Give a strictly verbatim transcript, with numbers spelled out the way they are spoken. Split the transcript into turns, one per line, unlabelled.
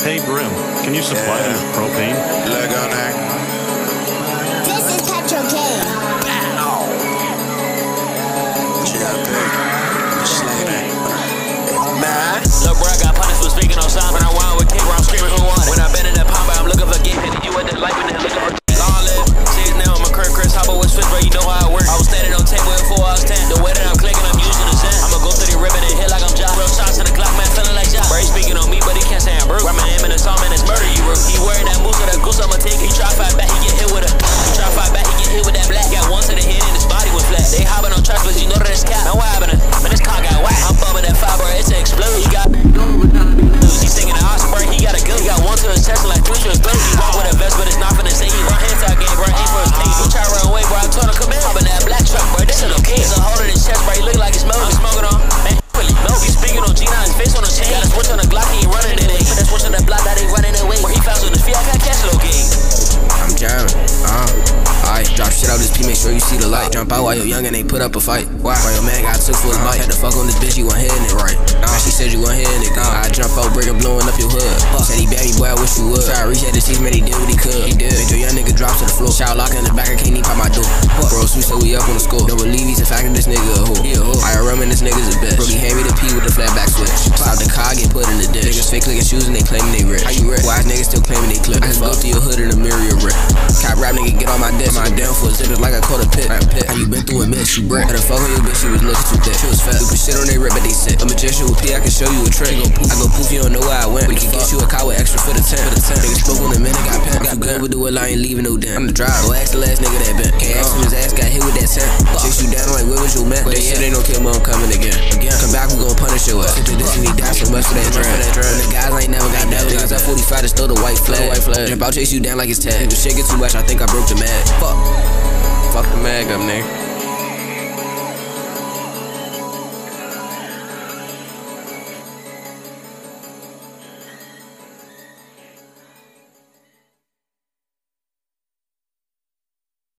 Hey Grim, can you supply
Yeah.
them with propane?
Leg on that.
This is Petro Game.
She got paid. Slay that. Man.
Lil' bro, I got punished for speaking on sign. When I wild with King, I'm screaming who won it. When I been in that pond, I'm looking for game. You at the life and then looking for lawless. Shit now, I'm a Kirk Chris Hopper with Switch, bro, you know how it works. I was standing on table at four hours ten. The way that I'm clicking, I'm using the zen. I'ma go through the ribbon and hit like I'm Josh. Real shots to the clock, man, feeling like Josh. Bro, he speaking on me, but he can't say I'm broke. Write my name in the song, man, it's murder, you broke. He wearing that moose with that goose, I'ma take. He try fight back, he get hit with a. He try fight back, he get hit with that black. Got one to the head and his body went flat. They hopping on tracks, but you know that it's cap. Now what happened? Man, this car got whack. I'm bumming that five, bro, it's an explode. He got he singing the awesome, bro, he got a gun. He got one to his chest and like three to his throat. He walk with a vest, but it's not finna say he run hands out game, bro, ain't for his case. He try to run away, bro, I told him come in. Hopping that black truck, bro, this is okay. There's a hole in his chest, bro, he look like he's smoking. I'm smoking on, man, really smoke. He speaking on Gina, his face on the chain. Got a switch on the Glock, he ain't running it. Put that switch on the block, that ain't running away. Where he fouls on the field, I got cash low game.
I'm jamming, uh, alright, drop shit out this P, make sure you see the light. Jump out while you're young and they put up a fight. Why? While your man got took for his bite. Had to fuck on this bitch, you wasn't hitting it right. Nah, she said you wasn't hitting it good. I jump out, break and blowing up your hood. Said he bad me, boy, I wish you would. Try to reach out the cheese, man, he did what he could. He did. Make your young nigga drop to the floor. Shout lock in the back, I can't even pop my door. Bro, sweet, so we up on the score. Don't believe he's a fact of this nigga a hoe. He a hoe. I rum and this nigga's a bitch. Bro, he hand me the P with the flat back switch. Stop the car, get put in the dish. Niggas fake clicking shoes and they claiming they rich. How you rich? Why niggas still claiming they clip? I can go through your hood in a mirror, your rip. Cop rap nigga, get on my dick. My down foot zippers like I caught a pit. How you been through a miss? You brick. Had to fuck on your bitch, she was looking too thick. She was fat. Stupid shit on they rip, but they sick. A magician with P, I can show you a trick. I go poof, I go poof, you don't know where I went. We can get you a car with extra for the tent. For the tent. Niggas spoke on the minute, got pen. Got good, we do it, I ain't leaving no dent. I'm the driver. Go ask the last nigga that bent. Can't ask him his ass got hit with that scent. Chase you down like where was your man? But shit ain't no kill, I'm coming again. Again. Come back, we gon' punish your ass. Hit the dish and he died so much for that drag. The guys ain't never got that. Niggas at forty-five to throw the white flag. White flag. Jump out, chase you down like it's tag. If the shit get too much, I think I broke the mag. Fuck. Fuck the mag up, nigga.